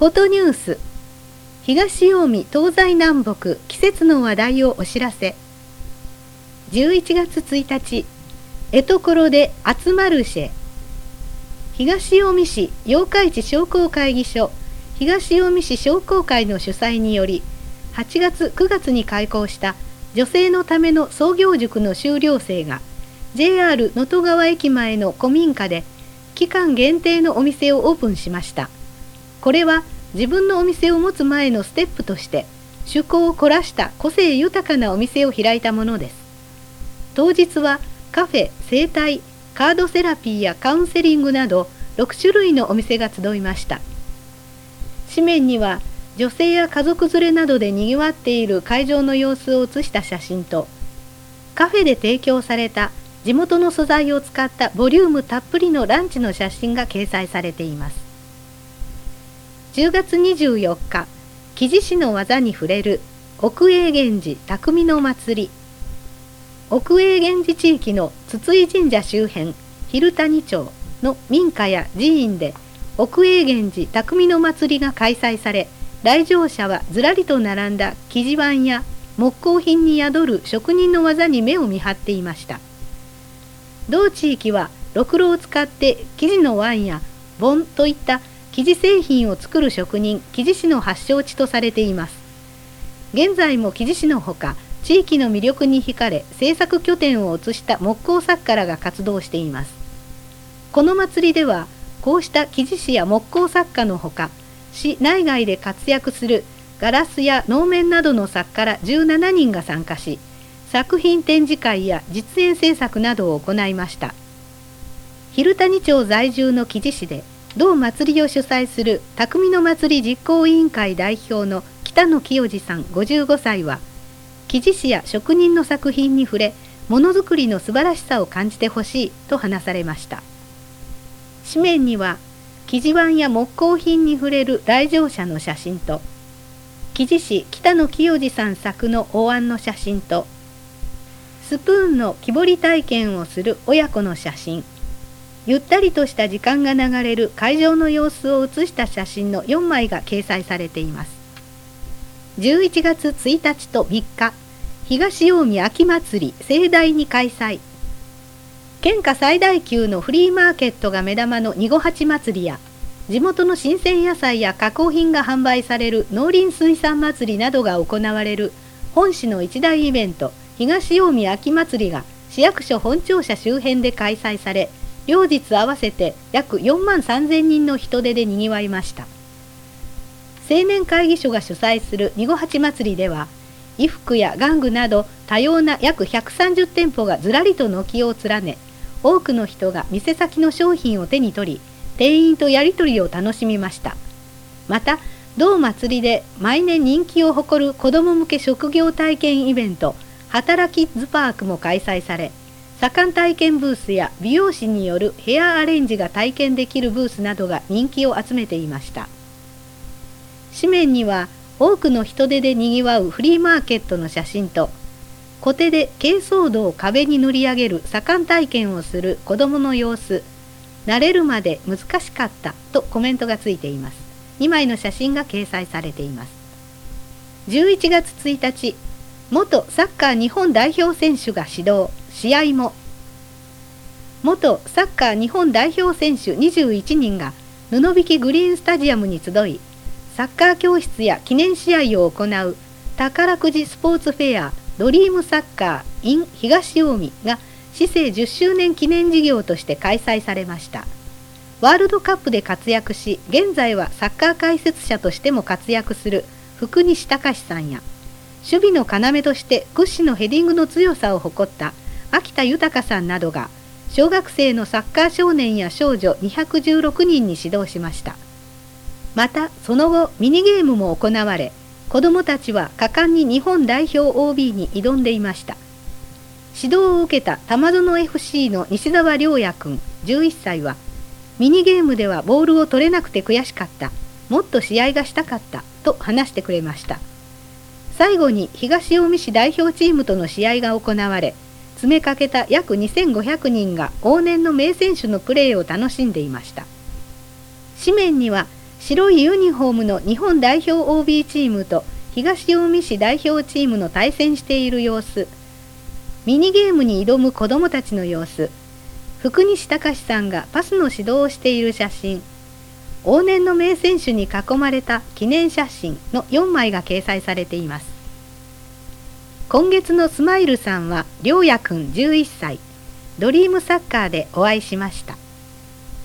フォトニュース、東近江東西南北季節の話題をお知らせ。11月1日、えところで集まるシェ。東近江市八日市商工会議所東近江市商工会の主催により、8月9月に開校した女性のための創業塾の修了生が JR 能登川駅前の古民家で期間限定のお店をオープンしました。これは自分のお店を持つ前のステップとして趣向を凝らした個性豊かなお店を開いたものです。当日はカフェ、整体、カードセラピーやカウンセリングなど6種類のお店が集いました。紙面には女性や家族連れなどでにぎわっている会場の様子を写した写真と、カフェで提供された地元の素材を使ったボリュームたっぷりのランチの写真が掲載されています。10月24日、木地師の技に触れる奥永源寺匠の祭り。奥永源寺地域の筒井神社周辺蛭谷町の民家や寺院で奥永源寺匠の祭りが開催され、来場者はずらりと並んだ木地碗や木工品に宿る職人の技に目を見張っていました。同地域はろくろを使って木地の碗や盆といった木地製品を作る職人木地師の発祥地とされています。現在も木地師のほか、地域の魅力に惹かれ制作拠点を移した木工作家らが活動しています。この祭りではこうした木地師や木工作家のほか、市内外で活躍するガラスや能面などの作家ら17人が参加し、作品展示会や実演制作などを行いました。蛭谷町在住の木地師で同祭りを主催する匠の祭り実行委員会代表の北野清次さん55歳は、木地師や職人の作品に触れ、ものづくりの素晴らしさを感じてほしいと話されました。紙面には木地碗や木工品に触れる来場者の写真と、木地師北野清次さん作のお椀の写真と、スプーンの木彫り体験をする親子の写真、ゆったりとした時間が流れる会場の様子を写した写真の4枚が掲載されています。11月1日と3日、東近江秋祭り盛大に開催。県下最大級のフリーマーケットが目玉の二五八祭りや、地元の新鮮野菜や加工品が販売される農林水産祭りなどが行われる本市の一大イベント、東近江秋祭りが市役所本庁舎周辺で開催され、両日合わせて約4万3000人の人出でにぎわいました。青年会議所が主催する二五八祭りでは、衣服や玩具など多様な約130店舗がずらりと軒を連ね、多くの人が店先の商品を手に取り、店員とやり取りを楽しみました。また、同祭りで毎年人気を誇る子ども向け職業体験イベント、働きキッズパークも開催され、左官体験ブースや美容師によるヘアアレンジが体験できるブースなどが人気を集めていました。紙面には多くの人出でにぎわうフリーマーケットの写真と、コテで珪藻土を壁に塗り上げる左官体験をする子どもの様子、慣れるまで難しかったとコメントがついています。2枚の写真が掲載されています。11月1日、元サッカー日本代表選手が指導、試合も。元サッカー日本代表選手21人が布引グリーンスタジアムに集い、サッカー教室や記念試合を行う宝くじスポーツフェアドリームサッカー in 東近江が市政10周年記念事業として開催されました。ワールドカップで活躍し、現在はサッカー解説者としても活躍する福西隆さんや、守備の要として屈指のヘディングの強さを誇った秋田豊さんなどが、小学生のサッカー少年や少女216人に指導しました。また、その後ミニゲームも行われ、子どもたちは果敢に日本代表 OB に挑んでいました。指導を受けた玉園 FC の西澤亮也君11歳は、ミニゲームではボールを取れなくて悔しかった、もっと試合がしたかったと話してくれました。最後に東近江市代表チームとの試合が行われ、詰めかけた約2500人が往年の名選手のプレーを楽しんでいました。紙面には白いユニフォームの日本代表 OB チームと東近江市代表チームの対戦している様子、ミニゲームに挑む子どもたちの様子、福西隆さんがパスの指導をしている写真、往年の名選手に囲まれた記念写真の4枚が掲載されています。今月のスマイルさんは、りょうやくん11歳、ドリームサッカーでお会いしました。